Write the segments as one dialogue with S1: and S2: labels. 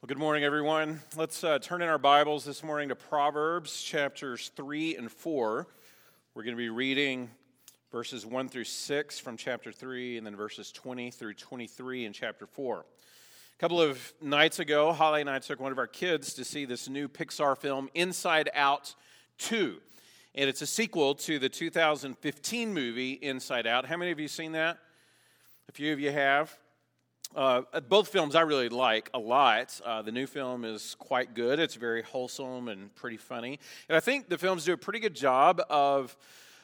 S1: Well, good morning, everyone. Let's turn in our Bibles this morning to Proverbs chapters 3 and 4. We're going to be reading verses 1 through 6 from chapter 3, and then verses 20 through 23 in chapter 4. A couple of nights ago, Holly and I took one of our kids to see this new Pixar film, Inside Out 2. And it's a sequel to the 2015 movie, Inside Out. How many of you seen that? A few of you have. Both films I really like a lot. The new film is quite good. It's very wholesome and pretty funny. And I think the films do a pretty good job of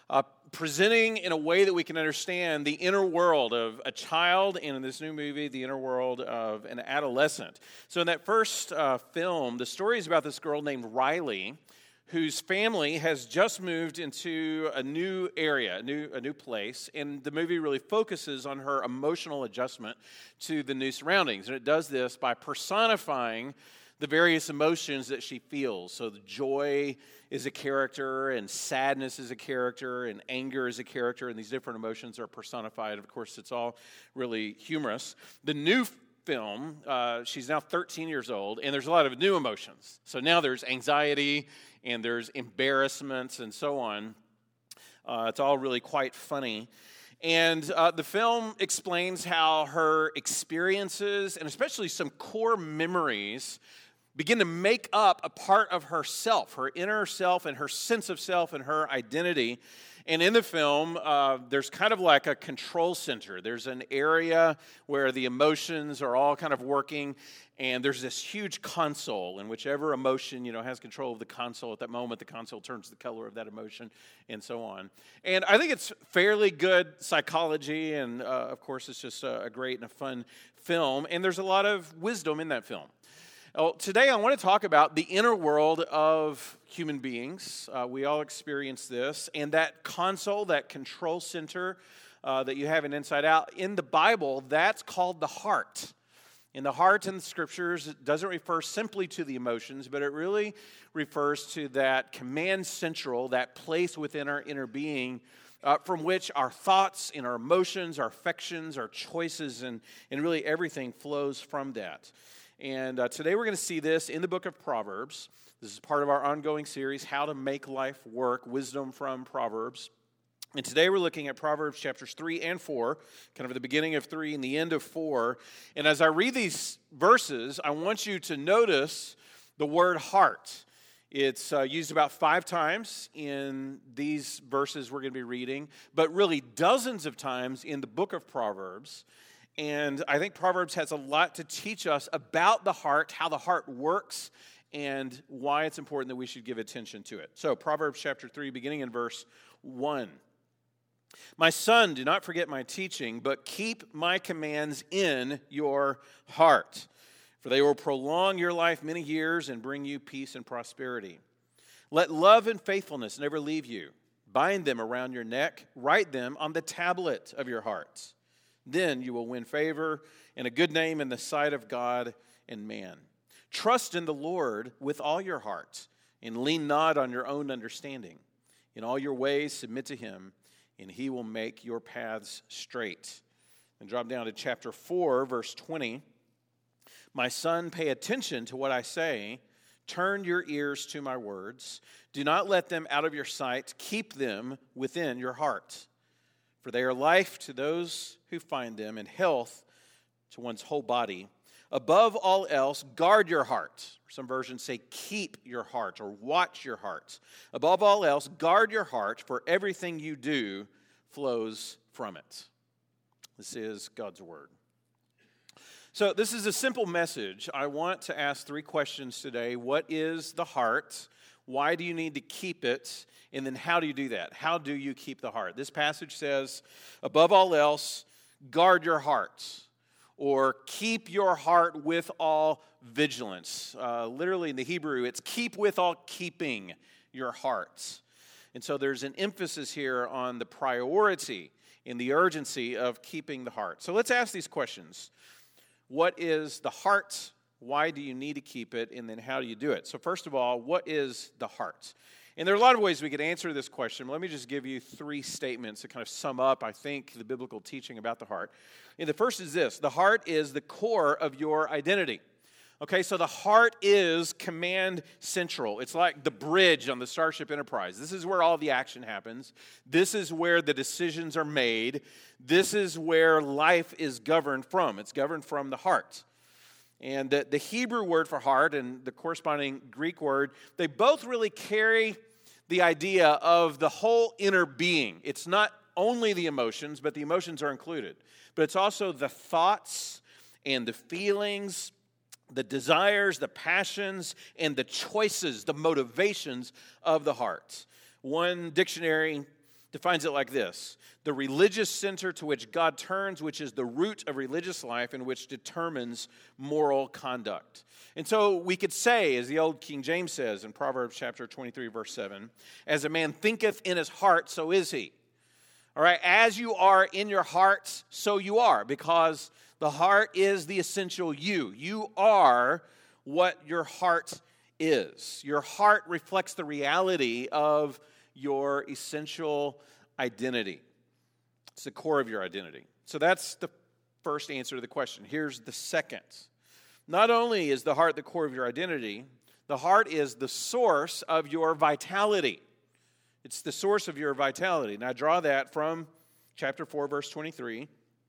S1: presenting in a way that we can understand the inner world of a child, and in this new movie, the inner world of an adolescent. So in that first film, the story is about this girl named Riley, whose family has just moved into a new area, a new place, and the movie really focuses on her emotional adjustment to the new surroundings. And it does this by personifying the various emotions that she feels. So the joy is a character, and sadness is a character, and anger is a character, and these different emotions are personified. Of course, it's all really humorous. The new film, she's now 13 years old, and there's a lot of new emotions. So now there's anxiety, and there's embarrassments, and so on. It's all really quite funny. And the film explains how her experiences, and especially some core memories, begin to make up a part of herself, her inner self, and her sense of self, and her identity. And in the film, there's kind of like a control center. There's an area where the emotions are all kind of working, and there's this huge console, and whichever emotion, has control of the console at that moment, the console turns the color of that emotion, and so on. And I think it's fairly good psychology, and of course, it's just a great and a fun film, and there's a lot of wisdom in that film. Well, today I want to talk about the inner world of human beings. We all experience this. And that console, that control center that you have in Inside Out, in the Bible, that's called the heart. In the heart in the Scriptures, it doesn't refer simply to the emotions, but it really refers to that command central, that place within our inner being from which our thoughts and our emotions, our affections, our choices, and really everything flows from that. And today we're going to see this in the book of Proverbs. This is part of our ongoing series, How to Make Life Work, Wisdom from Proverbs. And today we're looking at Proverbs chapters 3 and 4, kind of at the beginning of 3 and the end of 4. And as I read these verses, I want you to notice the word heart. It's used about 5 times in these verses we're going to be reading, but really dozens of times in the book of Proverbs. And I think Proverbs has a lot to teach us about the heart, how the heart works, and why it's important that we should give attention to it. So, Proverbs chapter 3, beginning in verse 1. My son, do not forget my teaching, but keep my commands in your heart, for they will prolong your life many years and bring you peace and prosperity. Let love and faithfulness never leave you. Bind them around your neck, write them on the tablet of your heart. Then you will win favor and a good name in the sight of God and man. Trust in the Lord with all your heart, and lean not on your own understanding. In all your ways submit to him, and he will make your paths straight. And drop down to chapter 4, verse 20. My son, pay attention to what I say. Turn your ears to my words. Do not let them out of your sight. Keep them within your heart. For they are life to those who find them, and health to one's whole body. Above all else, guard your heart. Some versions say keep your heart or watch your heart. Above all else, guard your heart, for everything you do flows from it. This is God's word. So this is a simple message. I want to ask 3 questions today. What is the heart? Why do you need to keep it? And then how do you do that? How do you keep the heart? This passage says, above all else, guard your heart, or keep your heart with all vigilance. Literally in the Hebrew, it's keep with all keeping your heart. And so there's an emphasis here on the priority and the urgency of keeping the heart. So let's ask these questions. What is the heart? Why do you need to keep it? And then how do you do it? So first of all, what is the heart? And there are a lot of ways we could answer this question. Let me just give you 3 statements to kind of sum up, I think, the biblical teaching about the heart. And the first is this: the heart is the core of your identity. Okay, so the heart is command central. It's like the bridge on the Starship Enterprise. This is where all the action happens. This is where the decisions are made. This is where life is governed from. It's governed from the heart. And the Hebrew word for heart and the corresponding Greek word, they both really carry the idea of the whole inner being. It's not only the emotions, but the emotions are included. But it's also the thoughts and the feelings, the desires, the passions, and the choices, the motivations of the heart. One dictionary defines it like this: the religious center to which God turns, which is the root of religious life and which determines moral conduct. And so we could say, as the old King James says in Proverbs chapter 23, verse 7, as a man thinketh in his heart, so is he. All right, as you are in your heart, so you are, because the heart is the essential you. You are what your heart is. Your heart reflects the reality of your essential identity. It's the core of your identity. So that's the first answer to the question. Here's the second. Not only is the heart the core of your identity, the heart is the source of your vitality. It's the source of your vitality. Now, I draw that from chapter 4, verse 23.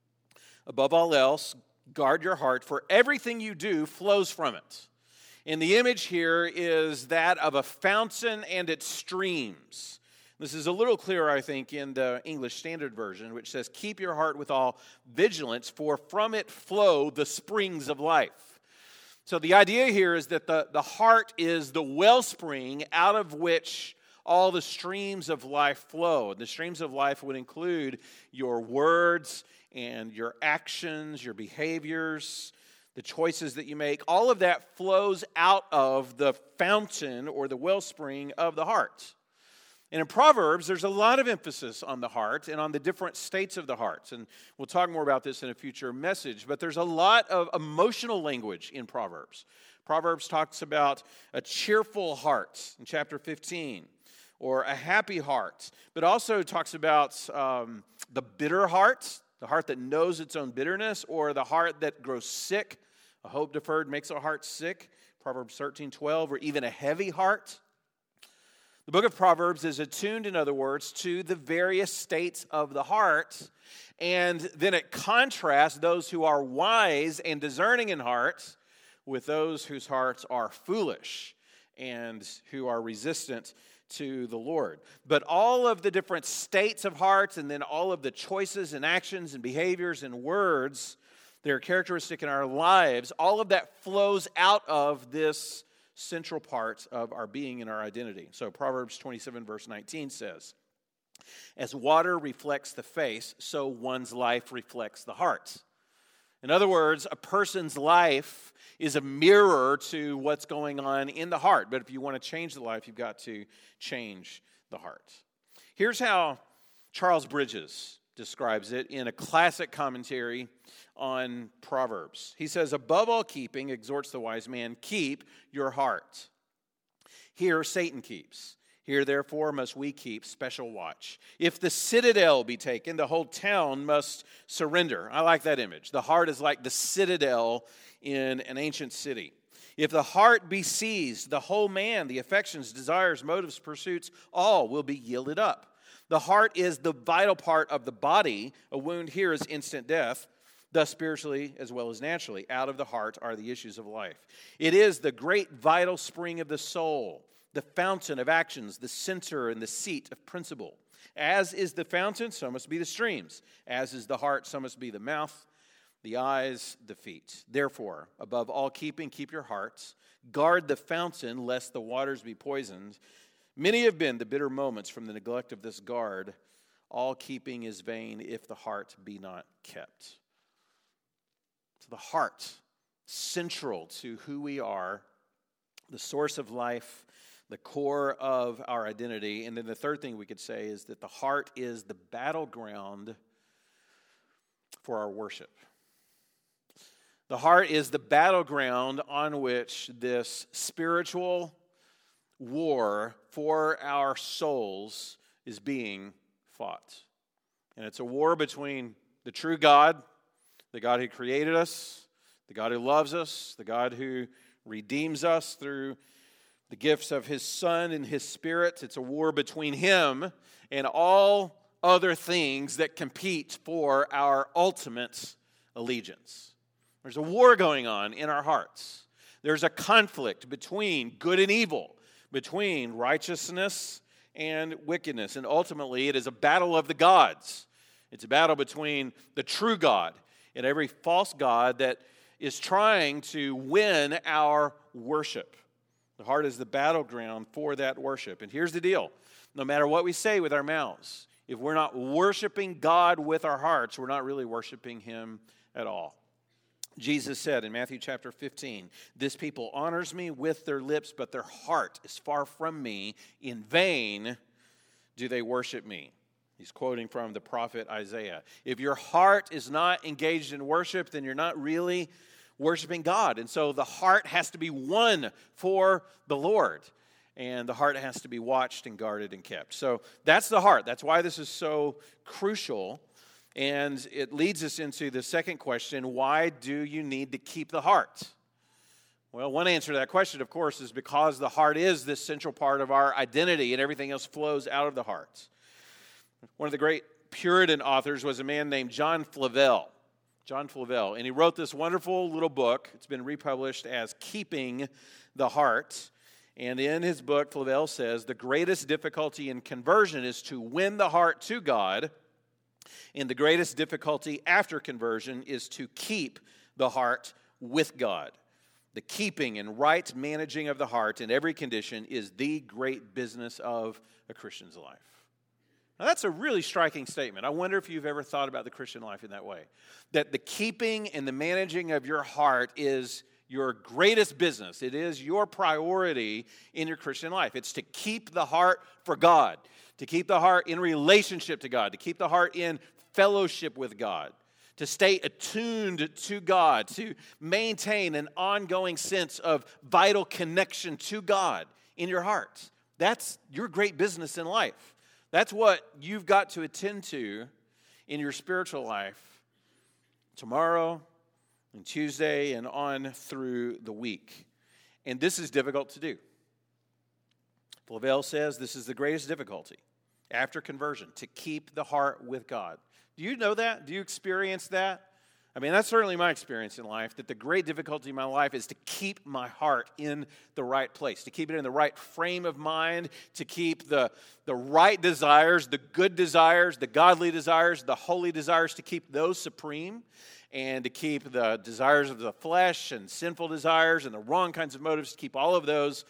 S1: Above all else, guard your heart, for everything you do flows from it. And the image here is that of a fountain and its streams. This is a little clearer, I think, in the English Standard Version, which says, keep your heart with all vigilance, for from it flow the springs of life. So the idea here is that the heart is the wellspring out of which all the streams of life flow. The streams of life would include your words and your actions, your behaviors, the choices that you make. All of that flows out of the fountain or the wellspring of the heart. And in Proverbs, there's a lot of emphasis on the heart and on the different states of the heart. And we'll talk more about this in a future message. But there's a lot of emotional language in Proverbs. Proverbs talks about a cheerful heart in chapter 15, or a happy heart. But also talks about the bitter heart, the heart that knows its own bitterness, or the heart that grows sick. A hope deferred makes a heart sick, Proverbs 13:12, or even a heavy heart. The book of Proverbs is attuned, in other words, to the various states of the heart, and then it contrasts those who are wise and discerning in heart with those whose hearts are foolish and who are resistant to the Lord. But all of the different states of hearts, and then all of the choices and actions and behaviors and words that are characteristic in our lives, all of that flows out of this central part of our being and our identity. So Proverbs 27 verse 19 says, as water reflects the face, so one's life reflects the heart. In other words, a person's life is a mirror to what's going on in the heart. But if you want to change the life, you've got to change the heart. Here's how Charles Bridges describes it in a classic commentary on Proverbs. He says, above all keeping, exhorts the wise man, keep your heart. Here Satan keeps. Here, therefore, must we keep special watch. If the citadel be taken, the whole town must surrender. I like that image. The heart is like the citadel in an ancient city. If the heart be seized, the whole man, the affections, desires, motives, pursuits, all will be yielded up. The heart is the vital part of the body. A wound here is instant death. Thus, spiritually as well as naturally, out of the heart are the issues of life. It is the great vital spring of the soul, the fountain of actions, the center and the seat of principle. As is the fountain, so must be the streams. As is the heart, so must be the mouth, the eyes, the feet. Therefore, above all keeping, keep your hearts. Guard the fountain, lest the waters be poisoned. Many have been the bitter moments from the neglect of this guard. All keeping is vain if the heart be not kept. So the heart, central to who we are, the source of life, the core of our identity. And then the third thing we could say is that the heart is the battleground for our worship. The heart is the battleground on which this spiritual war for our souls is being fought. And it's a war between the true God, the God who created us, The God who loves us, the God who redeems us through the gifts of his Son and his Spirit. It's a war between him and all other things that compete for our ultimate allegiance. There's a war going on in our hearts. There's a conflict between good and evil, between righteousness and wickedness. And ultimately, it is a battle of the gods. It's a battle between the true God and every false god that is trying to win our worship. The heart is the battleground for that worship. And here's the deal. No matter what we say with our mouths, if we're not worshiping God with our hearts, we're not really worshiping him at all. Jesus said in Matthew chapter 15, "This people honors me with their lips, but their heart is far from me. In vain do they worship me." He's quoting from the prophet Isaiah. If your heart is not engaged in worship, then you're not really worshiping God. And so the heart has to be won for the Lord. And the heart has to be watched and guarded and kept. So that's the heart. That's why this is so crucial. And it leads us into the second question, why do you need to keep the heart? Well, one answer to that question, of course, is because the heart is this central part of our identity and everything else flows out of the heart. One of the great Puritan authors was a man named John Flavel. John Flavel. And he wrote this wonderful little book. It's been republished as Keeping the Heart. And in his book, Flavel says, the greatest difficulty in conversion is to win the heart to God, and the greatest difficulty after conversion is to keep the heart with God. The keeping and right managing of the heart in every condition is the great business of a Christian's life. Now, that's a really striking statement. I wonder if you've ever thought about the Christian life in that way. That the keeping and the managing of your heart is your greatest business. It is your priority in your Christian life. It's to keep the heart for God, to keep the heart in relationship to God, to keep the heart in fellowship with God, to stay attuned to God, to maintain an ongoing sense of vital connection to God in your heart. That's your great business in life. That's what you've got to attend to in your spiritual life tomorrow and Tuesday and on through the week. And this is difficult to do. Flavel says this is the greatest difficulty after conversion, to keep the heart with God. Do you know that? Do you experience that? I mean, that's certainly my experience in life, that the great difficulty in my life is to keep my heart in the right place, to keep it in the right frame of mind, to keep the right desires, the good desires, the godly desires, the holy desires, to keep those supreme, and to keep the desires of the flesh and sinful desires and the wrong kinds of motives, to keep all of those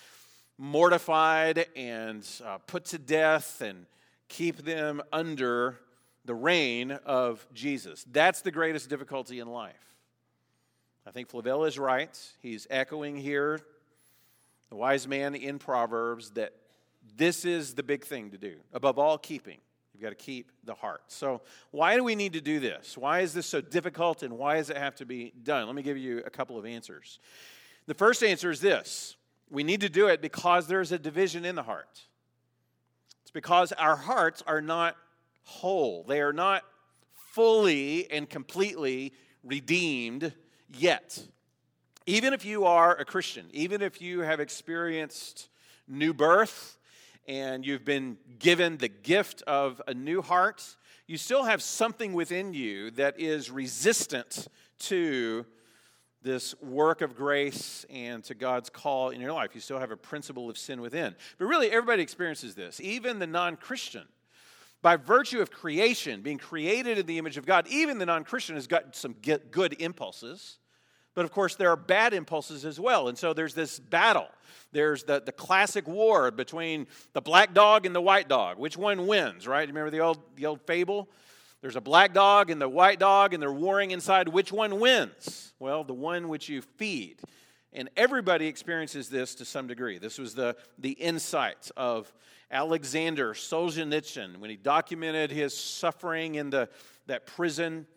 S1: mortified and put to death and keep them under the reign of Jesus. That's the greatest difficulty in life. I think Flavel is right. He's echoing here, the wise man in Proverbs, that this is the big thing to do. Above all, keeping. You've got to keep the heart. So why do we need to do this? Why is this so difficult, and why does it have to be done? Let me give you a couple of answers. The first answer is this. We need to do it because there's a division in the heart. It's because our hearts are not whole. They are not fully and completely redeemed yet. Even if you are a Christian, even if you have experienced new birth and you've been given the gift of a new heart, you still have something within you that is resistant to this work of grace and to God's call in your life. You still have a principle of sin within. But really, everybody experiences this, even the non-Christian. By virtue of creation, being created in the image of God, even the non-Christian has got some good impulses. But of course, there are bad impulses as well. And so there's this battle. There's the classic war between the black dog and the white dog. Which one wins, right? You remember the old fable? There's a black dog and the white dog, and they're warring inside. Which one wins? Well, the one which you feed. And everybody experiences this to some degree. This was the insight of Alexander Solzhenitsyn when he documented his suffering in that prison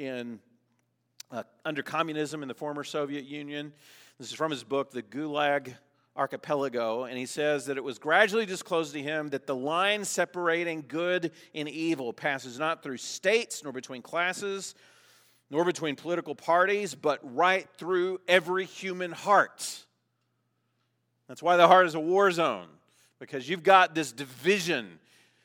S1: under communism in the former Soviet Union. This is from his book, The Gulag Archipelago, and he says that it was gradually disclosed to him that the line separating good and evil passes not through states nor between classes, nor between political parties, but right through every human heart. That's why the heart is a war zone, because you've got this division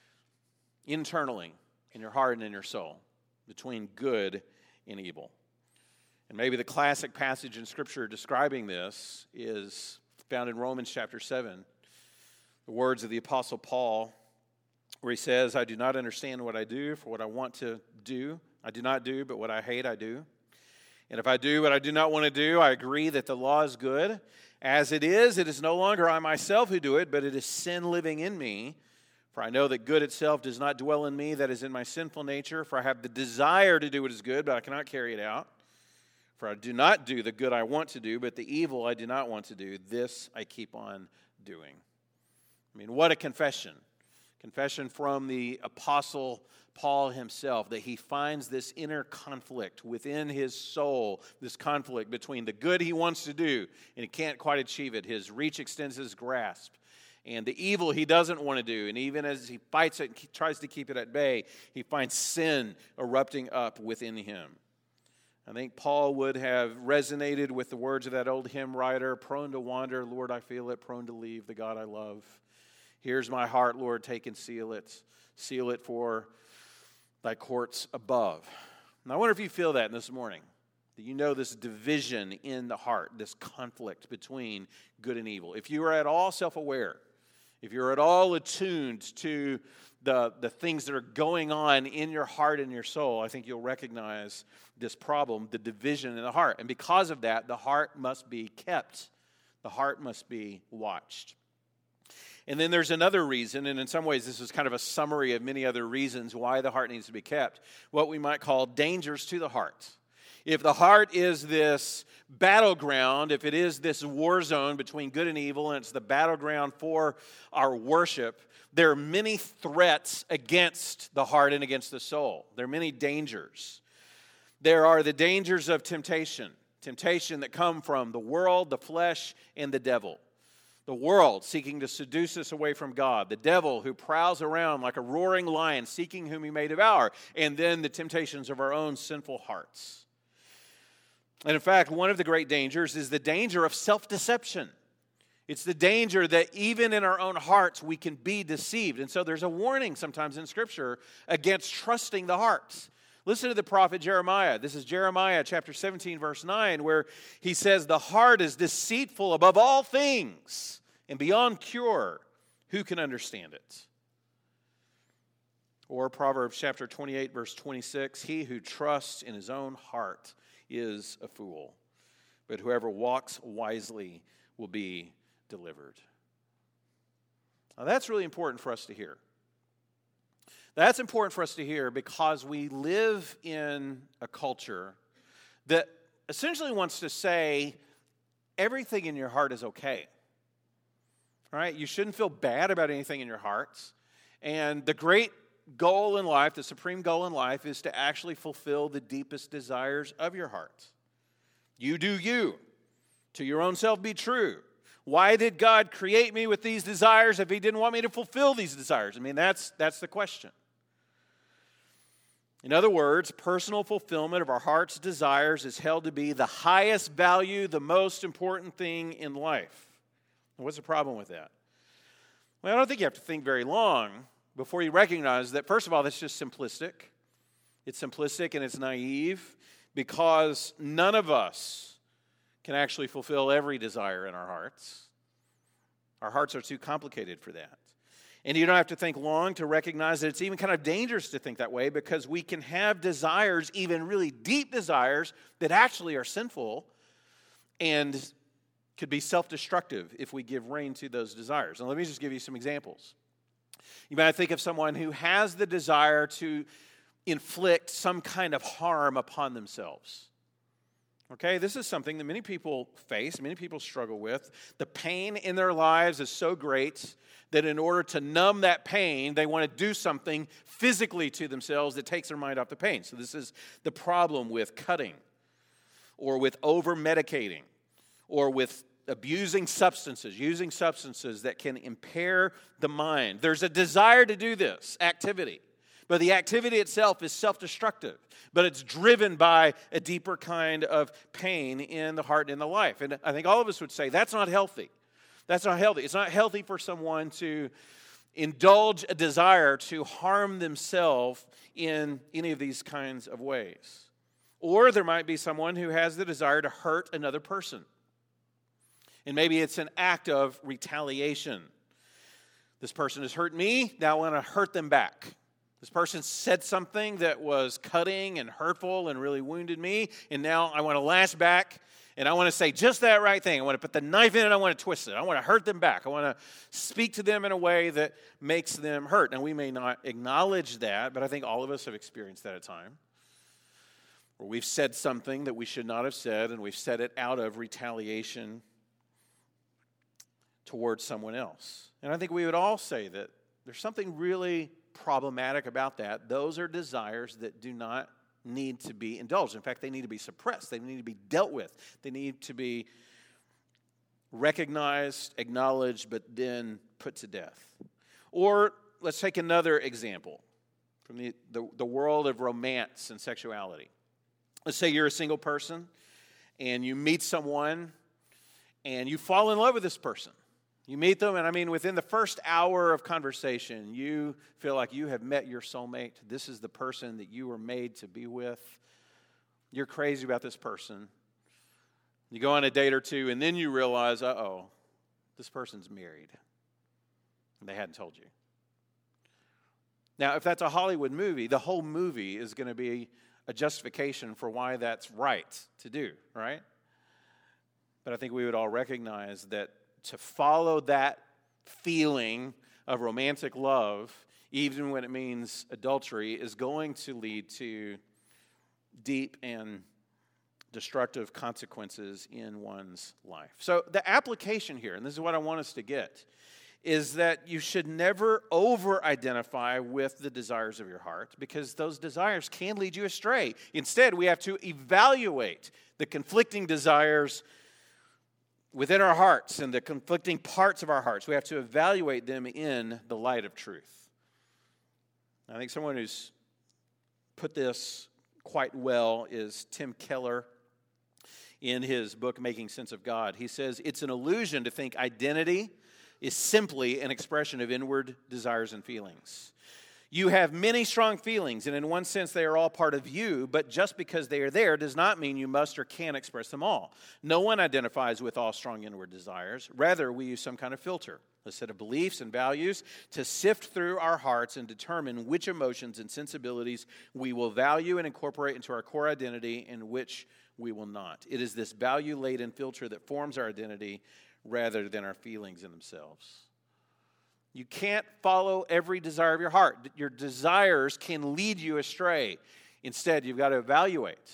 S1: internally in your heart and in your soul between good and evil. And maybe the classic passage in Scripture describing this is found in Romans chapter 7, the words of the Apostle Paul, where he says, I do not understand what I do, for what I want to do, I do not do, but what I hate I do. And if I do what I do not want to do, I agree that the law is good. As it is no longer I myself who do it, but it is sin living in me. For I know that good itself does not dwell in me, that is in my sinful nature. For I have the desire to do what is good, but I cannot carry it out. For I do not do the good I want to do, but the evil I do not want to do, this I keep on doing. I mean, what a confession. Confession from the Apostle Paul himself, that he finds this inner conflict within his soul, this conflict between the good he wants to do, and he can't quite achieve it. His reach extends his grasp. And the evil he doesn't want to do, and even as he fights it and tries to keep it at bay, he finds sin erupting up within him. I think Paul would have resonated with the words of that old hymn writer, prone to wander, Lord, I feel it, prone to leave the God I love. Here's my heart, Lord, take and seal it for thy courts above. And I wonder if you feel that this morning, that you know this division in the heart, this conflict between good and evil. If you are at all self-aware, if you're at all attuned to the things that are going on in your heart and your soul, I think you'll recognize this problem, the division in the heart. And because of that, the heart must be kept. The heart must be watched. And then there's another reason, and in some ways this is kind of a summary of many other reasons why the heart needs to be kept, what we might call dangers to the heart. If the heart is this battleground, if it is this war zone between good and evil, and it's the battleground for our worship, there are many threats against the heart and against the soul. There are many dangers. There are the dangers of temptation that come from the world, the flesh, and the devil. The world seeking to seduce us away from God. The devil who prowls around like a roaring lion seeking whom he may devour. And then the temptations of our own sinful hearts. And in fact, one of the great dangers is the danger of self-deception. It's the danger that even in our own hearts we can be deceived. And so there's a warning sometimes in Scripture against trusting the heart. Listen to the prophet Jeremiah. This is Jeremiah chapter 17, verse 9, where he says, the heart is deceitful above all things and beyond cure. Who can understand it? Or Proverbs chapter 28, verse 26, he who trusts in his own heart is a fool, but whoever walks wisely will be delivered. Now that's really important for us to hear. That's important for us to hear because we live in a culture that essentially wants to say everything in your heart is okay. All right? You shouldn't feel bad about anything in your hearts. And the great goal in life, the supreme goal in life, is to actually fulfill the deepest desires of your heart. You do you. To your own self be true. Why did God create me with these desires if he didn't want me to fulfill these desires? I mean, that's the question. In other words, personal fulfillment of our heart's desires is held to be the highest value, the most important thing in life. What's the problem with that? Well, I don't think you have to think very long before you recognize that, first of all, that's just simplistic. It's simplistic and it's naive because none of us can actually fulfill every desire in our hearts. Our hearts are too complicated for that. And you don't have to think long to recognize that it's even kind of dangerous to think that way because we can have desires, even really deep desires, that actually are sinful and could be self-destructive if we give rein to those desires. And let me just give you some examples. You might think of someone who has the desire to inflict some kind of harm upon themselves. Okay, this is something that many people face, many people struggle with. The pain in their lives is so great that in order to numb that pain, they want to do something physically to themselves that takes their mind off the pain. So this is the problem with cutting or with over-medicating or with abusing substances, using substances that can impair the mind. There's a desire to do this activity. But the activity itself is self-destructive, but it's driven by a deeper kind of pain in the heart and in the life. And I think all of us would say that's not healthy. That's not healthy. It's not healthy for someone to indulge a desire to harm themselves in any of these kinds of ways. Or there might be someone who has the desire to hurt another person. And maybe it's an act of retaliation. This person has hurt me, now I want to hurt them back. This person said something that was cutting and hurtful and really wounded me, and now I want to lash back, and I want to say just that right thing. I want to put the knife in it, I want to twist it. I want to hurt them back. I want to speak to them in a way that makes them hurt. Now, we may not acknowledge that, but I think all of us have experienced that at times. Where we've said something that we should not have said, and we've said it out of retaliation towards someone else. And I think we would all say that there's something really problematic about that. Those are desires that do not need to be indulged. In fact, they need to be suppressed. They need to be dealt with. They need to be recognized, acknowledged, but then put to death. Or let's take another example from the world of romance and sexuality. Let's say you're a single person and you meet someone and you fall in love with this person. You meet them, and I mean, within the first hour of conversation, you feel like you have met your soulmate. This is the person that you were made to be with. You're crazy about this person. You go on a date or two, and then you realize, this person's married. And they hadn't told you. Now, if that's a Hollywood movie, the whole movie is going to be a justification for why that's right to do, right? But I think we would all recognize that to follow that feeling of romantic love, even when it means adultery, is going to lead to deep and destructive consequences in one's life. So the application here, and this is what I want us to get, is that you should never over-identify with the desires of your heart, because those desires can lead you astray. Instead, we have to evaluate the conflicting desires within our hearts and the conflicting parts of our hearts. We have to evaluate them in the light of truth. I think someone who's put this quite well is Tim Keller in his book, Making Sense of God. He says, it's an illusion to think identity is simply an expression of inward desires and feelings. You have many strong feelings, and in one sense they are all part of you, but just because they are there does not mean you must or can express them all. No one identifies with all strong inward desires. Rather, we use some kind of filter, a set of beliefs and values to sift through our hearts and determine which emotions and sensibilities we will value and incorporate into our core identity and which we will not. It is this value-laden filter that forms our identity rather than our feelings in themselves. You can't follow every desire of your heart. Your desires can lead you astray. Instead, you've got to evaluate.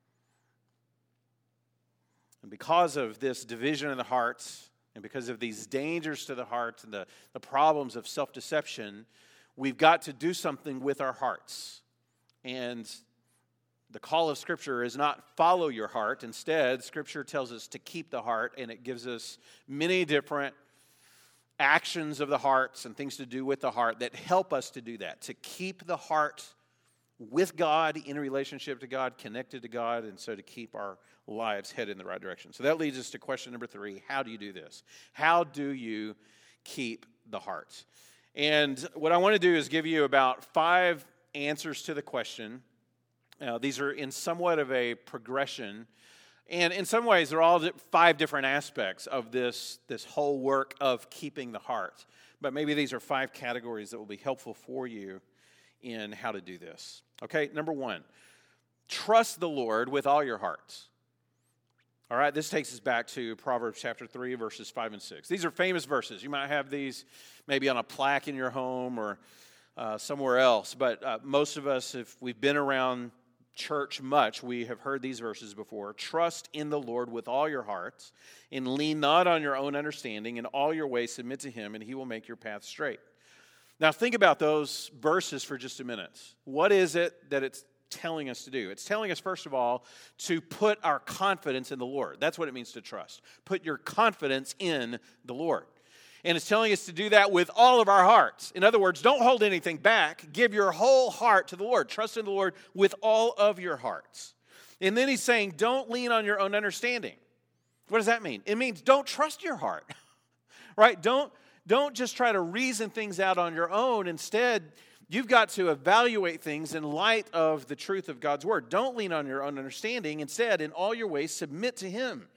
S1: And because of this division in the heart, and because of these dangers to the heart and the problems of self-deception, we've got to do something with our hearts. And the call of Scripture is not follow your heart. Instead, Scripture tells us to keep the heart, and it gives us many different actions of the hearts and things to do with the heart that help us to do that, to keep the heart with God, in relationship to God, connected to God, and so to keep our lives headed in the right direction. So that leads us to question number 3. How do you do this? How do you keep the heart? And what I want to do is give you about 5 answers to the question. These are in somewhat of a progression. And in some ways, they're all 5 different aspects of this whole work of keeping the heart. But maybe these are 5 categories that will be helpful for you in how to do this. Okay, number 1, trust the Lord with all your heart. All right, this takes us back to Proverbs chapter 3, verses 5 and 6. These are famous verses. You might have these maybe on a plaque in your home or somewhere else. But most of us, if we've been around church much, we have heard these verses before. Trust in the Lord with all your hearts, and lean not on your own understanding. In all your ways submit to Him, and He will make your path straight. Now think about those verses for just a minute. What is it that it's telling us to do? It's telling us, first of all, to put our confidence in the Lord. That's what it means to trust. Put your confidence in the Lord. And it's telling us to do that with all of our hearts. In other words, don't hold anything back. Give your whole heart to the Lord. Trust in the Lord with all of your hearts. And then he's saying, don't lean on your own understanding. What does that mean? It means don't trust your heart, right? Don't just try to reason things out on your own. Instead, you've got to evaluate things in light of the truth of God's word. Don't lean on your own understanding. Instead, in all your ways, submit to him.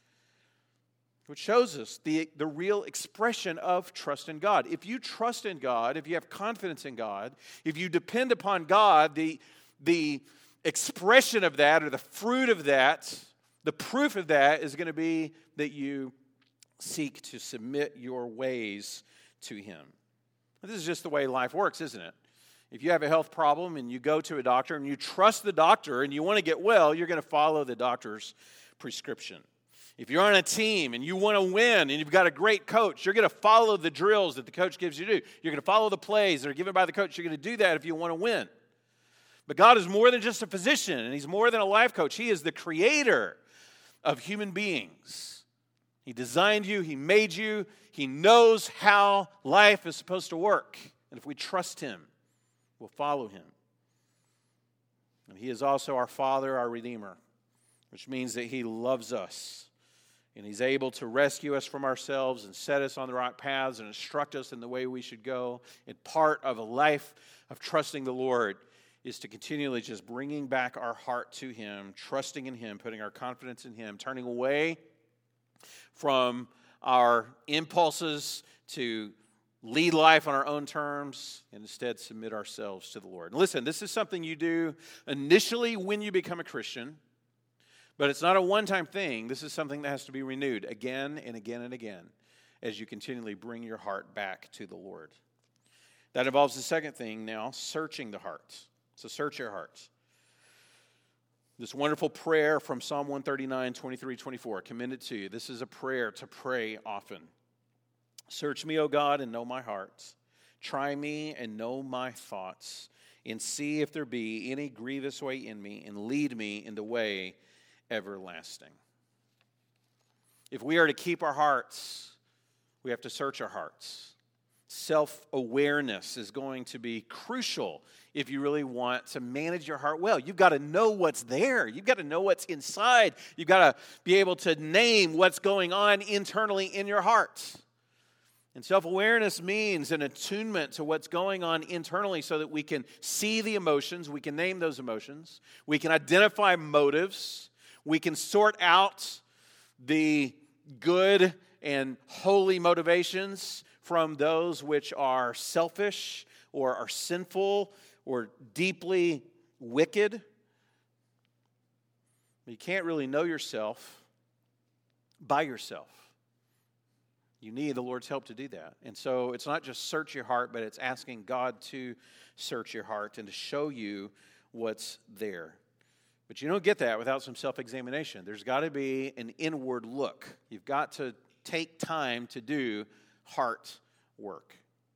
S1: Which shows us the real expression of trust in God. If you trust in God, if you have confidence in God, if you depend upon God, the expression of that or the fruit of that, the proof of that is going to be that you seek to submit your ways to him. This is just the way life works, isn't it? If you have a health problem and you go to a doctor and you trust the doctor and you want to get well, you're going to follow the doctor's prescription. If you're on a team and you want to win and you've got a great coach, you're going to follow the drills that the coach gives you to do. You're going to follow the plays that are given by the coach. You're going to do that if you want to win. But God is more than just a physician, and he's more than a life coach. He is the creator of human beings. He designed you. He made you. He knows how life is supposed to work. And if we trust him, we'll follow him. And he is also our Father, our Redeemer, which means that he loves us. And he's able to rescue us from ourselves and set us on the right paths and instruct us in the way we should go. And part of a life of trusting the Lord is to continually just bringing back our heart to him, trusting in him, putting our confidence in him, turning away from our impulses to lead life on our own terms and instead submit ourselves to the Lord. And listen, this is something you do initially when you become a Christian. But it's not a one-time thing. This is something that has to be renewed again and again and again as you continually bring your heart back to the Lord. That involves the second thing now, searching the heart. So search your hearts. This wonderful prayer from Psalm 139, 23, 24, commend it to you. This is a prayer to pray often. Search me, O God, and know my heart. Try me and know my thoughts, and see if there be any grievous way in me, and lead me in the way everlasting. If we are to keep our hearts, we have to search our hearts. Self-awareness is going to be crucial if you really want to manage your heart well. You've got to know what's there. You've got to know what's inside. You've got to be able to name what's going on internally in your heart. And self-awareness means an attunement to what's going on internally so that we can see the emotions, we can name those emotions, we can identify motives, we can sort out the good and holy motivations from those which are selfish or are sinful or deeply wicked. You can't really know yourself by yourself. You need the Lord's help to do that. And so it's not just search your heart, but it's asking God to search your heart and to show you what's there. But you don't get that without some self-examination. There's got to be an inward look. You've got to take time to do heart work.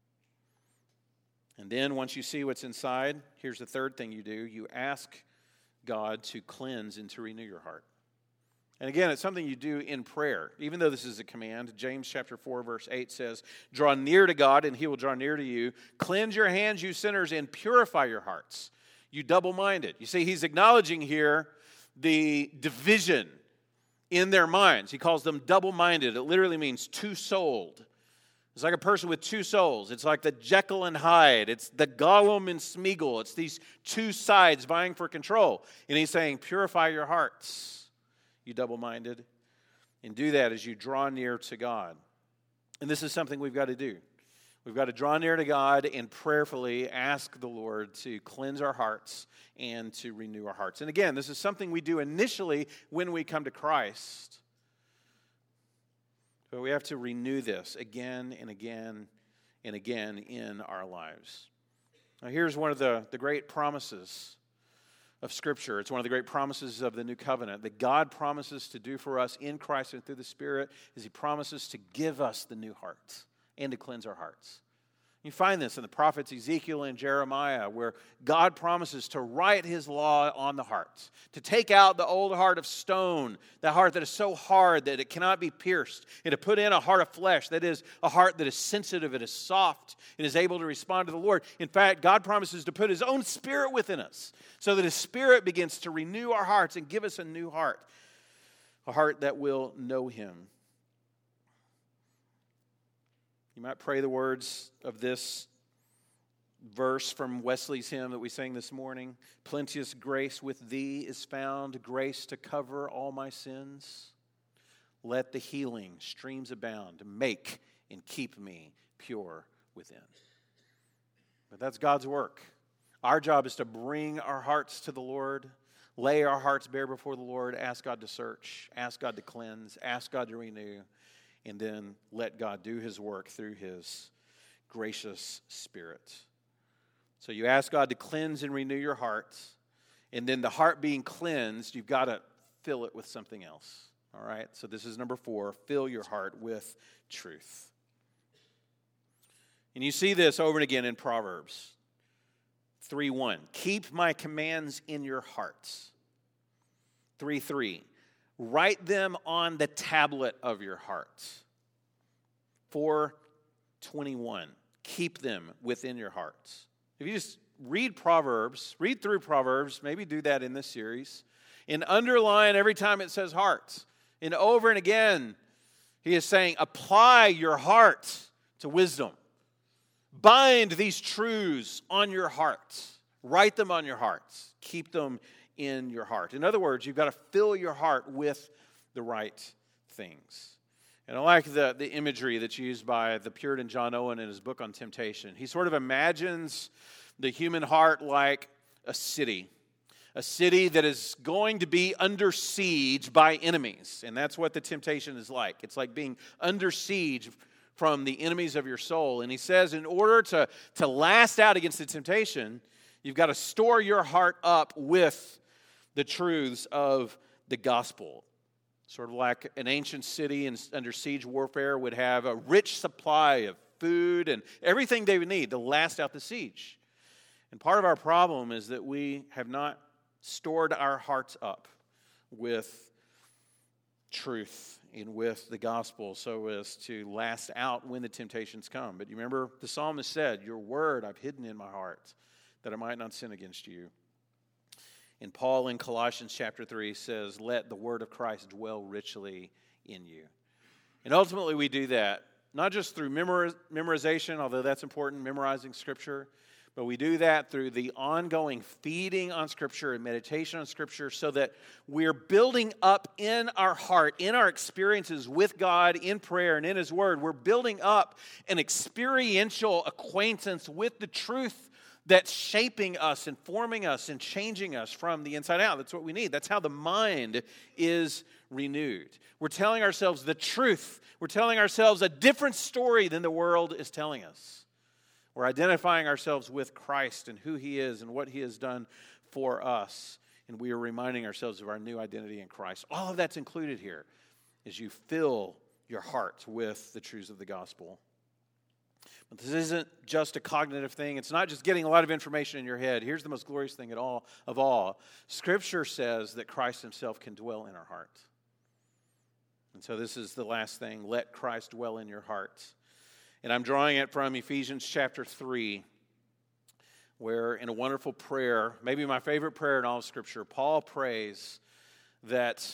S1: And then once you see what's inside, here's the third thing you do. You ask God to cleanse and to renew your heart. And again, it's something you do in prayer. Even though this is a command, James chapter 4, verse 8 says, "Draw near to God, and he will draw near to you. Cleanse your hands, you sinners, and purify your hearts, you double-minded." You see, he's acknowledging here the division in their minds. He calls them double-minded. It literally means two-souled. It's like a person with two souls. It's like the Jekyll and Hyde. It's the Gollum and Smeagol. It's these two sides vying for control. And he's saying, purify your hearts, you double-minded, and do that as you draw near to God. And this is something we've got to do. We've got to draw near to God and prayerfully ask the Lord to cleanse our hearts and to renew our hearts. And again, this is something we do initially when we come to Christ. But we have to renew this again and again and again in our lives. Now here's one of the great promises of Scripture. It's one of the great promises of the New Covenant that God promises to do for us in Christ and through the Spirit is He promises to give us the new heart and to cleanse our hearts. You find this in the prophets Ezekiel and Jeremiah, where God promises to write his law on the hearts, to take out the old heart of stone, the heart that is so hard that it cannot be pierced, and to put in a heart of flesh, that is a heart that is sensitive, it is soft, it is able to respond to the Lord. In fact, God promises to put his own Spirit within us, so that his Spirit begins to renew our hearts and give us a new heart, a heart that will know him. You might pray the words of this verse from Wesley's hymn that we sang this morning. Plenteous grace with thee is found, grace to cover all my sins. Let the healing streams abound, make and keep me pure within. But that's God's work. Our job is to bring our hearts to the Lord, lay our hearts bare before the Lord, ask God to search, ask God to cleanse, ask God to renew, and then let God do his work through his gracious Spirit. So you ask God to cleanse and renew your heart, and then the heart being cleansed, you've got to fill it with something else. All right? So this is number 4, fill your heart with truth. And you see this over and again in Proverbs 3:1. Keep my commands in your hearts. 3:3. Write them on the tablet of your heart. 4:21. Keep them within your hearts. If you just read through Proverbs, maybe do that in this series, and underline every time it says heart. And over and again, he is saying, apply your heart to wisdom. Bind these truths on your hearts. Write them on your hearts. Keep them in your heart. In other words, you've got to fill your heart with the right things. And I like the imagery that's used by the Puritan John Owen in his book on temptation. He sort of imagines the human heart like a city that is going to be under siege by enemies. And that's what the temptation is like. It's like being under siege from the enemies of your soul. And he says in order to last out against the temptation, you've got to store your heart up with the truths of the gospel. Sort of like an ancient city under siege warfare would have a rich supply of food and everything they would need to last out the siege. And part of our problem is that we have not stored our hearts up with truth and with the gospel so as to last out when the temptations come. But you remember the psalmist said, your word I've hidden in my heart that I might not sin against you. And Paul in Colossians chapter 3 says, let the word of Christ dwell richly in you. And ultimately we do that, not just through memorization, although that's important, memorizing Scripture, but we do that through the ongoing feeding on Scripture and meditation on Scripture so that we're building up in our heart, in our experiences with God, in prayer and in His Word, we're building up an experiential acquaintance with the truth that's shaping us and forming us and changing us from the inside out. That's what we need. That's how the mind is renewed. We're telling ourselves the truth. We're telling ourselves a different story than the world is telling us. We're identifying ourselves with Christ and who He is and what He has done for us. And we are reminding ourselves of our new identity in Christ. All of that's included here as you fill your heart with the truths of the gospel. But this isn't just a cognitive thing. It's not just getting a lot of information in your head. Here's the most glorious thing of all. Scripture says that Christ Himself can dwell in our heart. And so this is the last thing. Let Christ dwell in your heart. And I'm drawing it from Ephesians chapter 3, where in a wonderful prayer, maybe my favorite prayer in all of Scripture, Paul prays that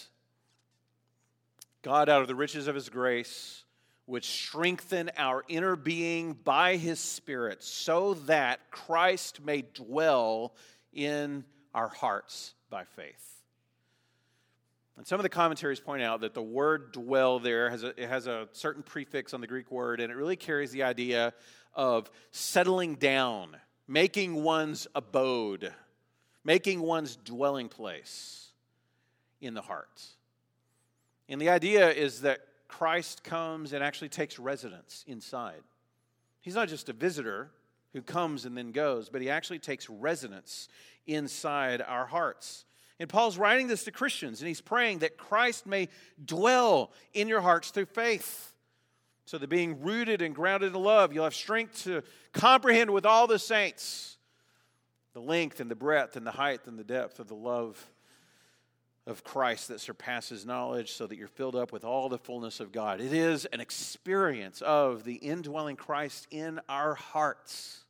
S1: God, out of the riches of His grace, would strengthen our inner being by His Spirit so that Christ may dwell in our hearts by faith. And some of the commentaries point out that the word dwell there has a certain prefix on the Greek word, and it really carries the idea of settling down, making one's abode, making one's dwelling place in the heart. And the idea is that Christ comes and actually takes residence inside. He's not just a visitor who comes and then goes, but He actually takes residence inside our hearts. And Paul's writing this to Christians, and he's praying that Christ may dwell in your hearts through faith. so that being rooted and grounded in love, you'll have strength to comprehend with all the saints the length and the breadth and the height and the depth of the love of Christ that surpasses knowledge, so that you're filled up with all the fullness of God. It is an experience of the indwelling Christ in our hearts.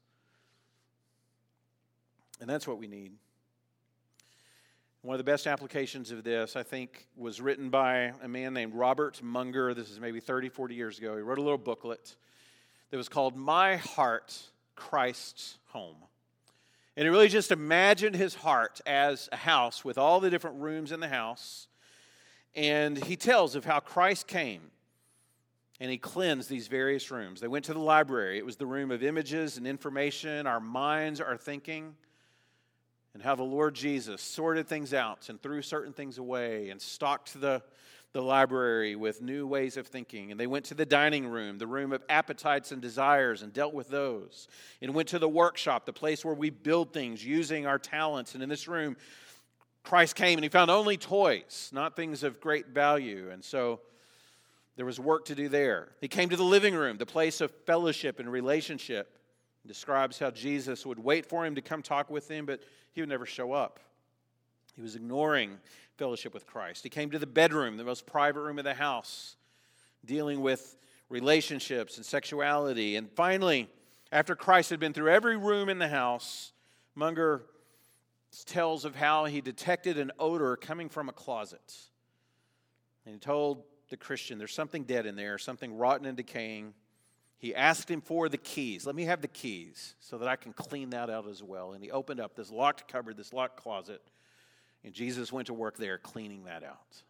S1: And that's what we need. One of the best applications of this, I think, was written by a man named Robert Munger. This is maybe 30, 40 years ago. He wrote a little booklet that was called My Heart, Christ's Home. And he really just imagined his heart as a house with all the different rooms in the house. And he tells of how Christ came and he cleansed these various rooms. They went to the library. It was the room of images and information, our minds, our thinking. And how the Lord Jesus sorted things out and threw certain things away and stocked the library with new ways of thinking. And they went to the dining room, the room of appetites and desires, and dealt with those. And went to the workshop, the place where we build things using our talents. And in this room, Christ came and he found only toys, not things of great value. And so there was work to do there. He came to the living room, the place of fellowship and relationship. He describes how Jesus would wait for him to come talk with him, but he would never show up. He was ignoring fellowship with Christ. He came to the bedroom, the most private room of the house, dealing with relationships and sexuality. And finally, after Christ had been through every room in the house, Munger tells of how he detected an odor coming from a closet. And he told the Christian, there's something dead in there, something rotten and decaying. He asked him for the keys. Let me have the keys so that I can clean that out as well. And he opened up this locked cupboard, this locked closet, and Jesus went to work there cleaning that out.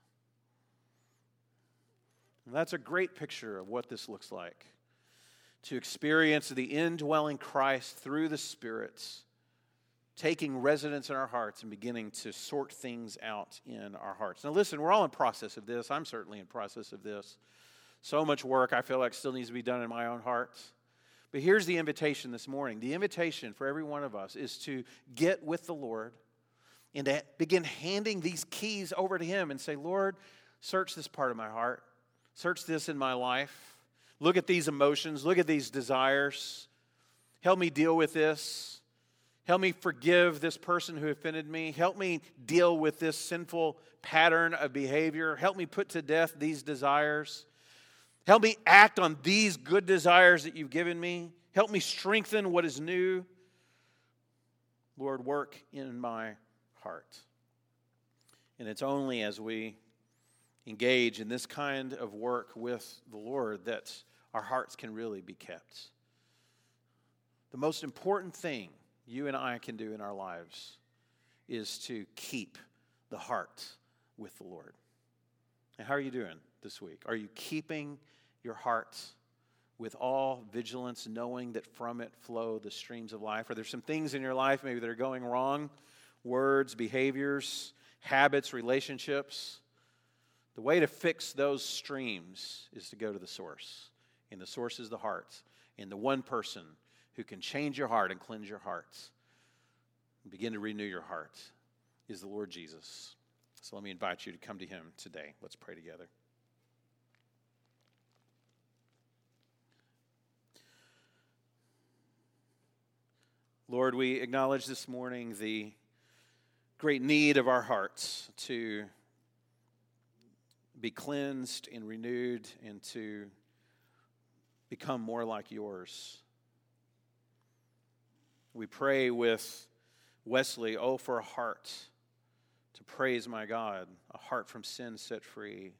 S1: And that's a great picture of what this looks like. To experience the indwelling Christ through the Spirit, taking residence in our hearts and beginning to sort things out in our hearts. Now listen, we're all in process of this. I'm certainly in process of this. So much work I feel like still needs to be done in my own heart. But here's the invitation this morning. The invitation for every one of us is to get with the Lord and to begin handing these keys over to Him and say, Lord, search this part of my heart. Search this in my life. Look at these emotions. Look at these desires. Help me deal with this. Help me forgive this person who offended me. Help me deal with this sinful pattern of behavior. Help me put to death these desires. Help me act on these good desires that you've given me. Help me strengthen what is new. Lord, work in my heart. And it's only as we engage in this kind of work with the Lord that our hearts can really be kept. The most important thing you and I can do in our lives is to keep the heart with the Lord. And how are you doing this week? Are you keeping your heart with all vigilance, knowing that from it flow the streams of life? Are there some things in your life maybe that are going wrong? Words, behaviors, habits, relationships? The way to fix those streams is to go to the source. And the source is the heart. And the one person who can change your heart and cleanse your heart and begin to renew your heart is the Lord Jesus. So let me invite you to come to Him today. Let's pray together. Lord, we acknowledge this morning the great need of our hearts to be cleansed and renewed and to become more like yours. We pray with Wesley, oh, for a heart to praise my God, a heart from sin set free,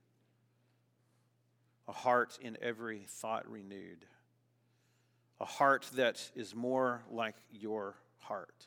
S1: a heart in every thought renewed, a heart that is more like your heart.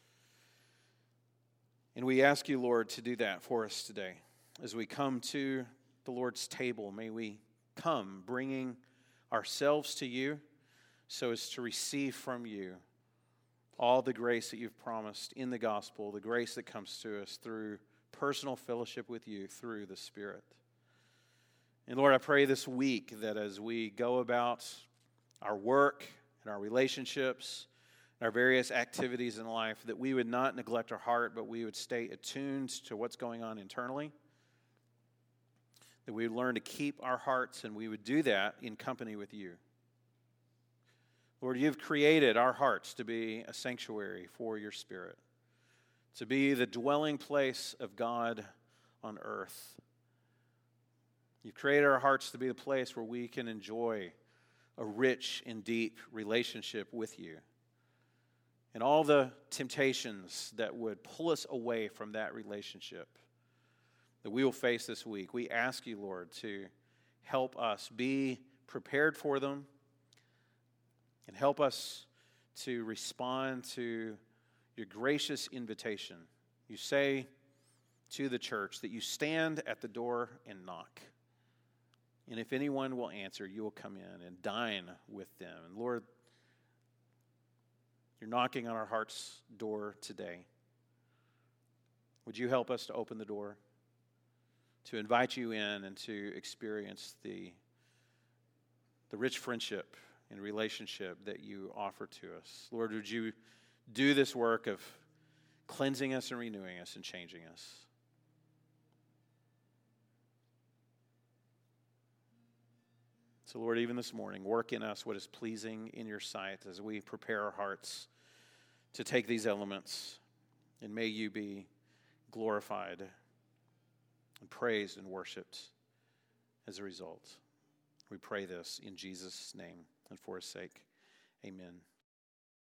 S1: And we ask you, Lord, to do that for us today. As we come to the Lord's table, may we come bringing ourselves to you so as to receive from you all the grace that you've promised in the gospel, the grace that comes to us through personal fellowship with you through the Spirit. And Lord, I pray this week that as we go about our work and our relationships, and our various activities in life, that we would not neglect our heart, but we would stay attuned to what's going on internally. that we would learn to keep our hearts, and we would do that in company with you. Lord, you've created our hearts to be a sanctuary for your Spirit, to be the dwelling place of God on earth. You've created our hearts to be the place where we can enjoy a rich and deep relationship with you. And all the temptations that would pull us away from that relationship that we will face this week, we ask you, Lord, to help us be prepared for them and help us to respond to your gracious invitation. You say to the church that you stand at the door and knock. And if anyone will answer, you will come in and dine with them. And Lord, you're knocking on our heart's door today. Would you help us to open the door, to invite you in and to experience the rich friendship and relationship that you offer to us? Lord, would you do this work of cleansing us and renewing us and changing us? So, Lord, even this morning, work in us what is pleasing in your sight as we prepare our hearts to take these elements, and may you be glorified and praised and worshiped as a result. We pray this in Jesus' name and for his sake. Amen.